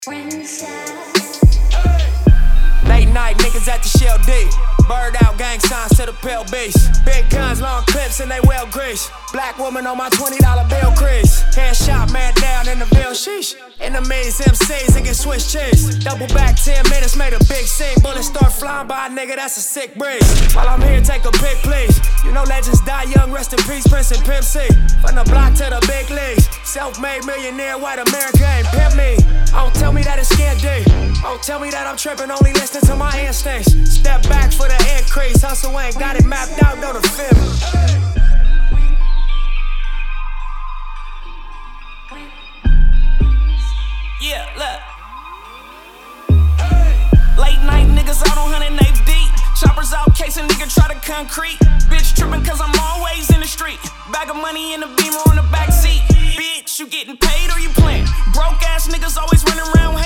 Late night niggas at the Shell D. Bird out gang signs to the pale base. Big guns, long clips, and they well greased. Black woman on my $20 bill crease. Headshot, man down in the bill, sheesh. Enemies, MCs, and get Swiss cheese. Double back 10 minutes, made a big scene. Bullets start flying by, nigga, that's a sick breeze. While I'm here, take a pic, please. You know legends die young, rest in peace, Prince and Pimp C. From the block to the big leagues. Self-made millionaire, white America ain't pimp me. Don't tell me that it's scared D. Don't tell me that I'm tripping, only listening to my instincts. Step back for the increase. Hustle ain't got it mapped out, don't feel me. Yeah, look. Late night niggas out on 108 deep. Choppers out, case a nigga try to concrete. Bitch trippin' cause I'm always in the street. Bag of money in the Beamer on the back seat. Bitch, you getting paid or you playin'? Broke ass niggas always running around.